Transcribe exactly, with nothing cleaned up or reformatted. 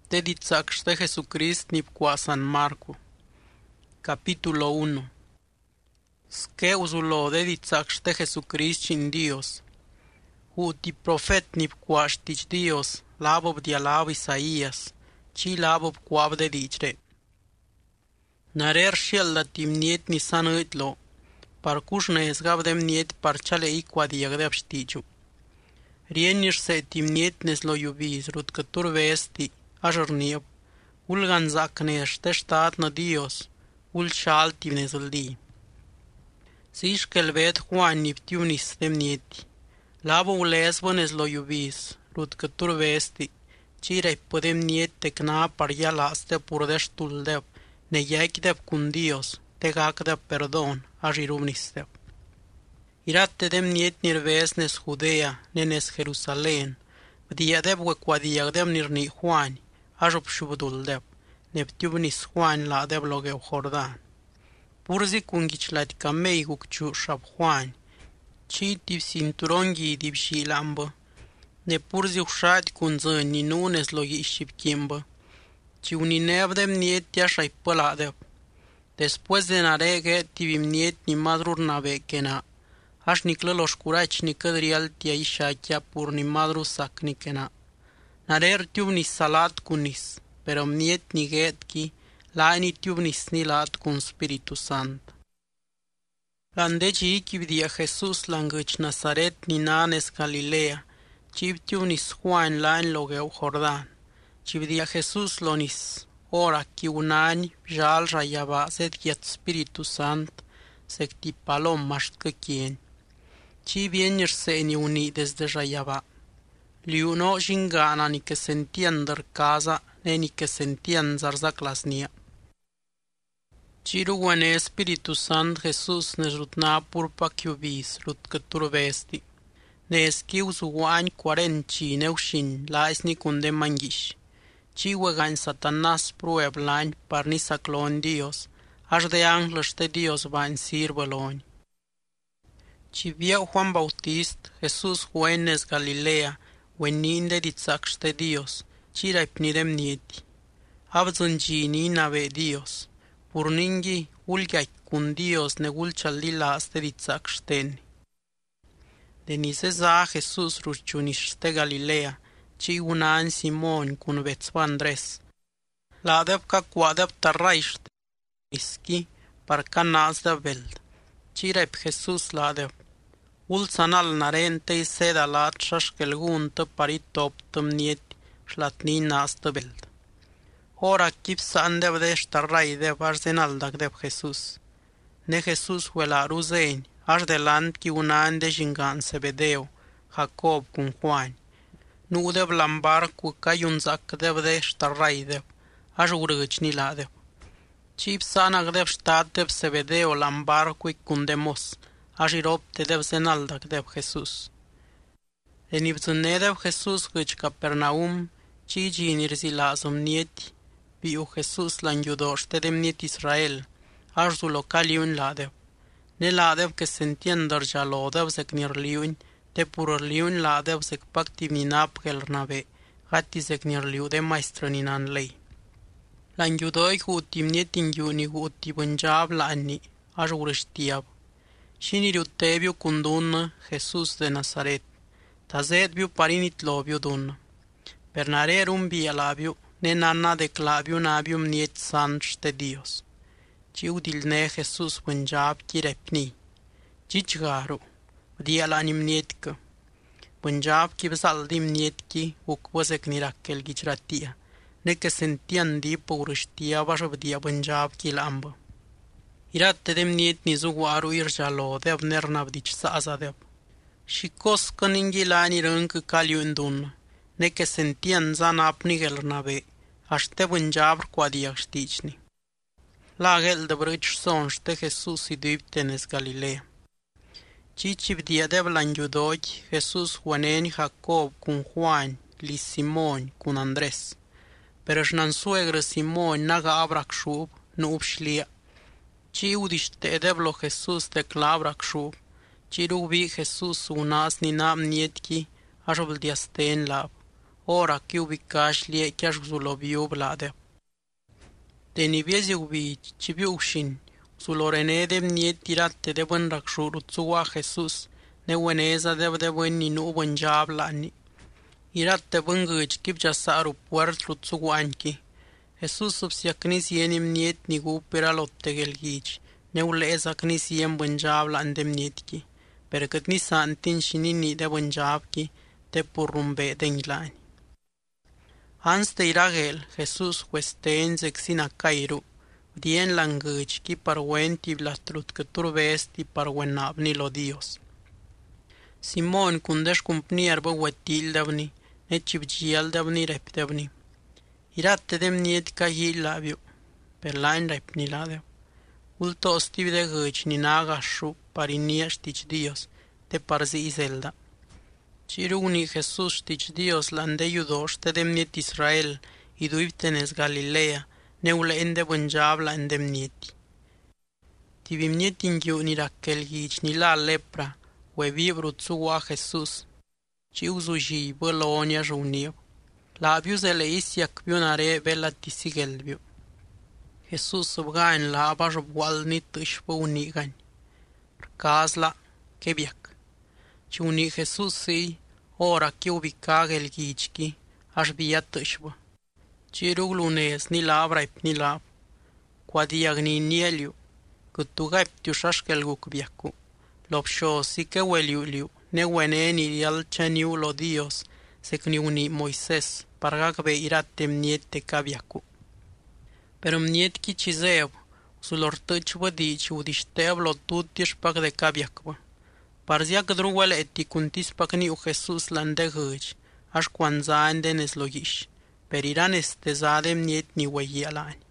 Deditzakshte Jesucrist nipkua San Marco. Capítulo uno. Skeuzulo deditzakshte Jesucrist chin Dios. Huti profet nipkua shtich Dios, labob dialab Isaías, chi labob kuab dedichre. Narer shielda timniet ni sanıtlo, parkush ne esgabdem niet parchale ikwa diagdeb shtichu. Rienish se timniet neslo yubis, rutkătur vesti, ajornieb, ulgan zaknește stat na Dios, ul shal timnezuldi. Sish kelvet Juan niptiunis demnieti, labo ulesbo neslo yubis, rutkătur vesti, cirei podem niet tecna paria laste purdeshtul deb, ne yaikdeb kun Dios, tegakdeb perdon, ajirumnisteb. Irate dem niet nirves nes Judea, nenes Jerusalén, vdiadeb wekwadiagdeb nirni Juan, ajob shubduldeb, neptiubnis Juan la deb logeu Jordan. Purzi kungichlati camei gukchu shab Juan, ci tib sinturongi dib shilambă, ne purzi ushati kunzân ni nunes logi shibkimbă, ci unineb dem niet tiashai păladeb. Después de narege tibim niet ni madrur navekena, aș niclă șcuraci ni cădrial tia ishakia pur ni madru saknikena. Narer tiubnis salat kunis, pero niet ni getki, laini tiubnis ni lat kun Spiritu Sant. Landeci ikibdia Jesus langăci Nazaret ni nanes Galilea, cib tiubnis Juan lain logeu Jordan. Cibdia Jesus lonis, ora ki unani, jal rayaba set giat Spiritu Sant, secti palom maștcă chien. Ci vienir seni uni desde rayaba. Liuno jingana ni que sentian dar casa, ne ni que sentian zarzac lasnia. Ciru guane Spiritu Sant Jesus ne rutna purpa chiubis, rutkătur vesti. Ne eschiu zuguani quarenci neușin, la esni cunde mangiș. Ci wegan Satanas prueb lani parni saclon Dios, aș de anglăște Dios van sirbăloni. Ci vieu Juan Bautist, Jesus huenes Galilea, weninde ditzakște Dios, ci raipnidem nieti. Abzângini nave Dios, purningi ulgai kun Dios negul chalila aste ditzakșteni. Denise Jesus rușciuniște Galilea, ci un an Simon kun vețva Andres. La adep ca cuadep tarraiște, ischi, parca nas de veld. Ci raip Jesus la adep. Ulțanal narentei seda lat șașkelguntă parit optăm nieti șlatni nas de veld. Ora kip sandeb de ștarrai de varzenal dagdeb Jesus. Ne Jesus huela ruzeni, aș de land ki un an de jingan Sebedeu, Jacob kun Juan. Nu deb lambar cu caiunzac deb de ștarrai deb, aș urgăcni la deb. Cip sanag deb ștat deb Sebedeu lambar cu cundemos, aș iropte deb zenaldac deb Jesus. Enibzune deb Jesus găci Capernaum, ci ginir zilazum nieti, biu Jesus la îngiudoște dem niet Israel, aș zu localiun la deb. Ne la deb că se entiendăr jalo deb zec nirliun, te purărliun la adeb sec pactiv ni napkel nave, gati sec nirliu de maestrănin an lei. La îngiudoi cu utim niet ingiuni cu utim înjab la anni, aș urăștiab. Și niriu tebiu cundună Jesus de Nazaret, ta zedbiu parinit lobiu dună. Per nare rumbi alabiu, ne nanna de clabiu nabium niet sanște Dios. Ci udilne Jesus înjab chirepni, cici garu. Dia la nimnietcă. Punjab ki basal dimnietki ukvasek nirakkel gijratia. Ne que sentian di pourishtia vasab dia Punjab ki lamba. Irate demniet ni zuguaru irjalo deb nernabdic saazadeb. Și cos căningilani râncă caliundun. Ne que sentian zana apnigel nave. Aște Punjab quadia șticni. La gel de brăci sonște Jesus idiptenes Galilea. Cici vdiadeb la îngiudochi, Jesus Juaneni Jacob kun Juan, li Simon kun Andres. Pero nan suegră Simon naga abrac șub, nu upșlia. Ci udiște edeblo Jesus de clabrac șub, ci rubi Jesus unas ni nam nietki, așobl diasten lab. ora ki ubikash lie kyash zulobiu blade. Teni viezi ubi chibiu shin, zulorene de niet tirate de buen rakshuru tsuwa Jesus, ne weneza de de buen ninu buen jablani. Irate buen gich kibja saru puert lutsuwanki. Jesus subsiakni sienim niet nigu peralotte gelgich, ne uleza kni siem buen jabla andem nietki. Perket ni santin shinini de buen jabki, te purrumbe denglani. Ans de iragel, Jesus huesten zexina kairu, dien langich ki parwenti blastrut que turbesti parwenabni lo Dios. Simon kundesh kumpniar bo wetil davni, ne chibjial davni reptevni. Irate dem niet kahi labio, per lain repni ladev. Ulto ostiv de gich ni nagashu parinia stich Dios, te parzi izelda. Chiruni Jesus stich Dios lande yudosh te dem niet Israel, iduiptenes Galilea, neule ende bunjabla endem nieti. Tibim nietin yu ni rakel gich ni la lepra, we vibru tsuwa Jesus. Ci usuji bolonia junio. Labius ele isiak bionare bella tisigelbio. Jesus subgain la abajo bualni tushpo unigan. Kazla kebiak. Ci uni Jesus si ora ki ubicag el gichki, aș bia tushpo. Ci ruglunes ni labra ip ni lab. Quadiag ni nieliu. Kutuga ip tiushashkel gukbiaku. Lopsho si ke weliuliu. Ne wene ni dial cheniu lo Dios. Sekniuni Moises. Pargakbe iratem niete kabiaku. Pero mnietki chizev. Sulortuchbo dich udishtev lo tutish pak de kabiakbo. Parziak druwel etikuntis pakni u Jesus lande gich. Aș kwanzaen denes logish. Per iran este zadem niet ni weyi alani.